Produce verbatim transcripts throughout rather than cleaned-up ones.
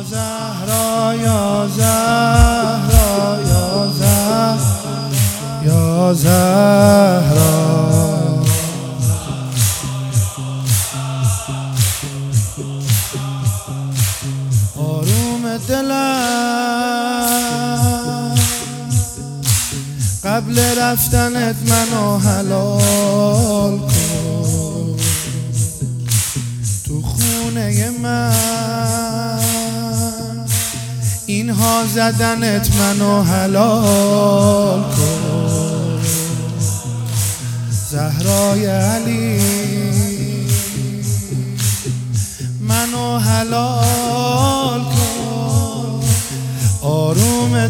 زهرا یا زهرا یا زهرا یا زهرا آروم دلم قبل رفتنت منو حلال کن تو خونه من اینها زدنت منو حلال کن زهرای علی منو حلال کن آروم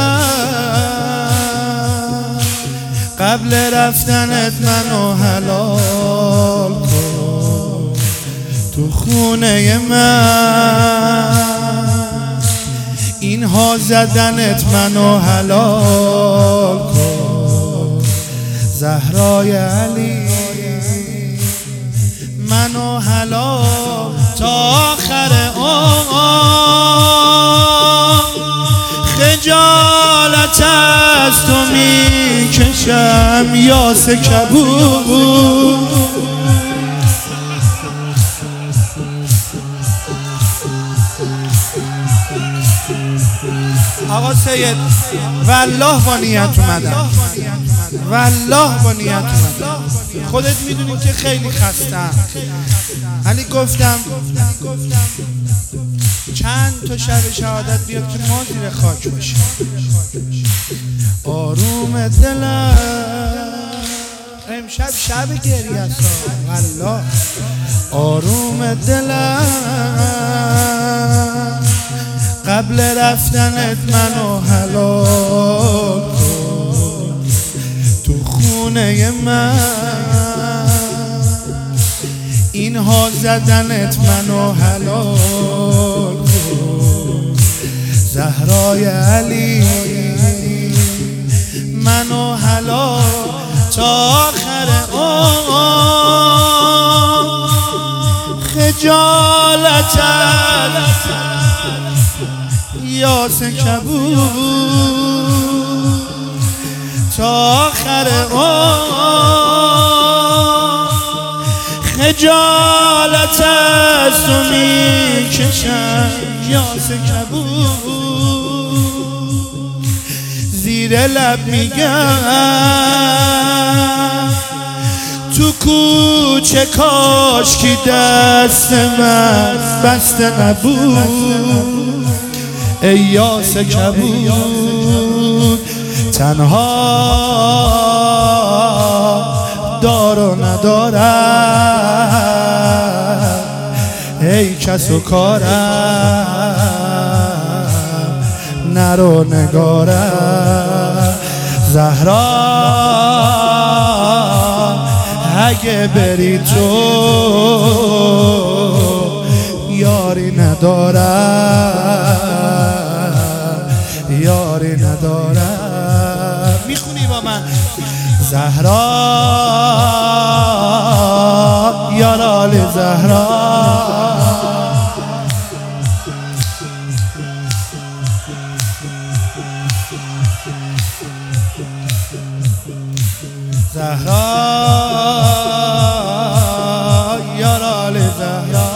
دلم قبل رفتنت منو حلال کن تو خونه من اینها زدنت منو حلال کن زهرای علی منو حلال تا آخر عمر خجالت از تو میکشم یاس کبود آقا سید والله با نیت اومدم والله با نیت اومدم خودت میدونی که خیلی خستم علی گفتم چند تا شب شهادت بیاد که ما زیر خاک باشیم آروم دلم امشب شب گریه است والله آروم دلم قبل رفتنت منو حلال کن تو خونه من اینها زدنت منو حلال کن زهرای علی منو حلال تا آخر عمر خجالت یاس کبود تا آخر عمر خجالت از تو میکشم یاس کبود زیر لب میگم تو کوچه کاشکی دست من بسته نبود ای یاس کبود تنها دار و ندارم ای کس و کارم نرو نگارم زهرا اگه بری تو یاری ندارم یاری ندارم میخونی با من زهرا یارال زهرا زهرا یارال زهرا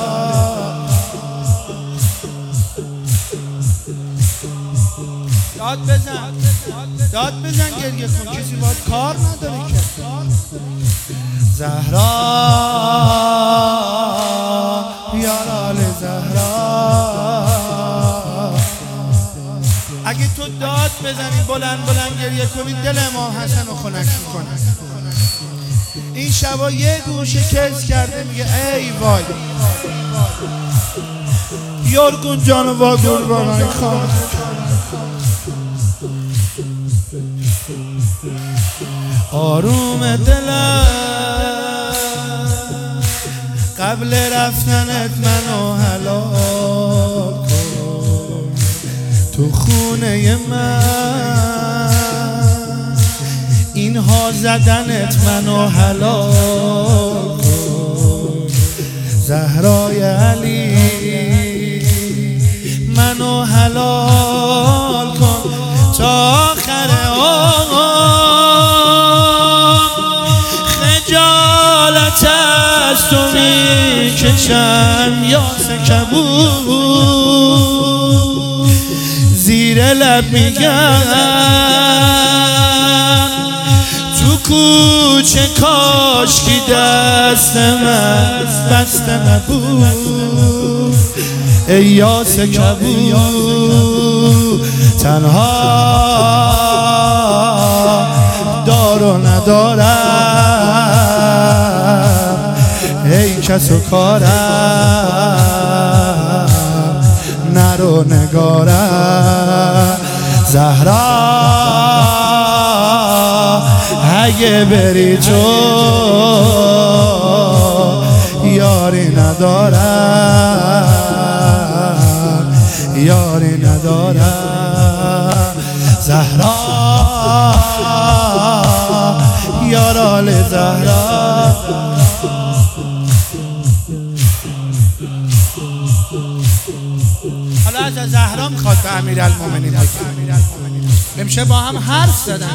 داد بزن داد بزن گریه کن کسی باید کار نداره که زهرا یارال زهرا اگه تو داد بزنی بلند بلند گریه کنی دل ما حسن و خنک میکنه این شبا یه گوشه کس کرده میگه ای وای یارگون جانو واگون بانای خواه آروم دلم قبل رفتنت منو حلال کن تو خونه من اینها زدنت منو حلال کن زهرای علی منو حلال کن تا آخر عمر، خجالت از تو میکشم یاس کبود، زیر لب میگم تو کوچه کاشکی دست من بسته نبود. ای یاس کبود تنها دار و ندارم، ای کس و کارم نرو نگارم. زهرا اگه بری تو یاری ندارم، یاری ندارم. زهرا یارال زهرا. حالا از زهرا میخواد به امیرالمومنین بگه. امشه با هم حرف زدن.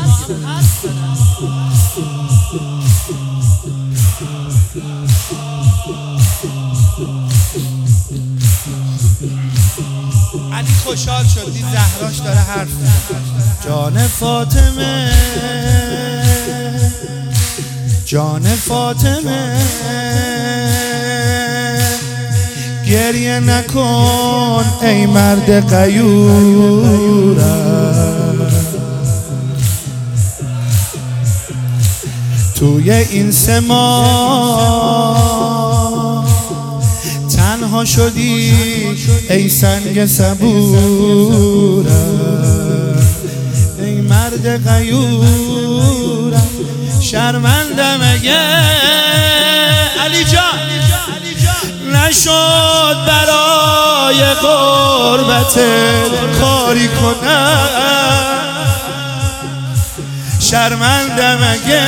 علی خوشحال شد دید زهراش داره حرف زدن. جان فاطمه جان فاطمه گریه نکن ای مرد غیورم، توی این سما تنها شدی ای سنگ صبورم، ای مرد غیورم. شرمندم اگه علی جان نشد برای غربت کاری کنم، شرمندم اگه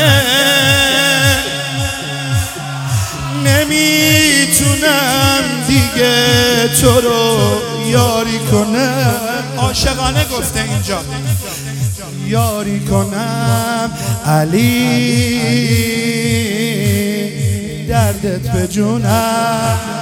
نمیتونم دیگه تو رو یاری کنم. عاشقانه گفته اینجا یاری کنم. علی دردت به جونم.